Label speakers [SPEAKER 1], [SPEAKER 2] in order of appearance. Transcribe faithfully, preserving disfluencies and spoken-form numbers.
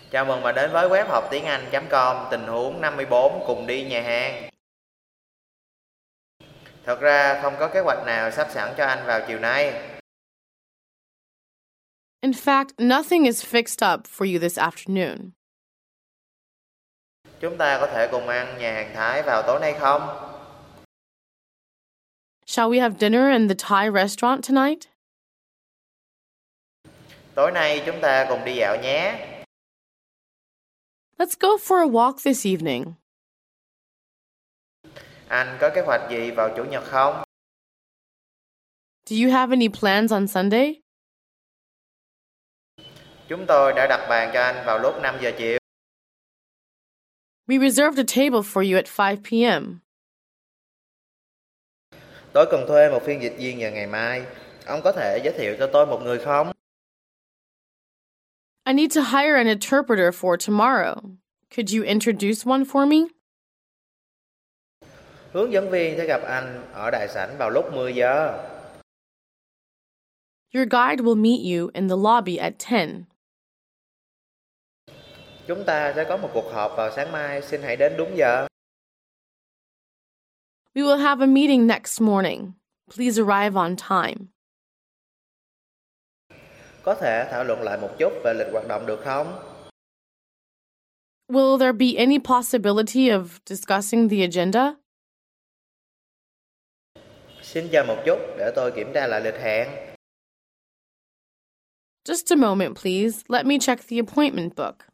[SPEAKER 1] Chào mừng bạn đến với web học tiếng Anh chấm com tình huống năm mươi bốn cùng đi nhà hàng. Thật ra không có kế hoạch nào sắp sẵn cho anh vào chiều nay.
[SPEAKER 2] In fact, nothing is fixed up for you this afternoon.
[SPEAKER 1] Chúng ta có thể cùng ăn nhà hàng Thái vào tối nay không?
[SPEAKER 2] Shall we have dinner in the Thai restaurant tonight?
[SPEAKER 1] Tối nay chúng ta cùng đi dạo nhé.
[SPEAKER 2] Let's go for a walk this evening.
[SPEAKER 1] Anh có kế hoạch gì vào chủ nhật không?
[SPEAKER 2] Do you have any plans on Sunday?
[SPEAKER 1] Chúng tôi đã đặt bàn cho anh vào lúc năm giờ chiều.
[SPEAKER 2] We reserved a table for you at five p.m.
[SPEAKER 1] Tôi cần thuê một phiên dịch viên vào ngày mai. Ông có thể giới thiệu cho tôi một người không?
[SPEAKER 2] I need to hire an interpreter for tomorrow. Could you introduce one for me?
[SPEAKER 1] Hướng dẫn viên sẽ gặp anh ở đại sảnh vào lúc mười giờ.
[SPEAKER 2] Your guide will meet you in the lobby at ten.
[SPEAKER 1] Chúng ta sẽ có một cuộc họp vào sáng mai, xin hãy đến đúng giờ.
[SPEAKER 2] We will have a meeting next morning. Please arrive on time.
[SPEAKER 1] Có thể thảo luận lại một chút về lịch hoạt động được không?
[SPEAKER 2] Will there be any possibility of discussing the agenda?
[SPEAKER 1] Xin chờ một chút để tôi kiểm tra lại lịch hẹn.
[SPEAKER 2] Just a moment, please. Let me check the appointment book.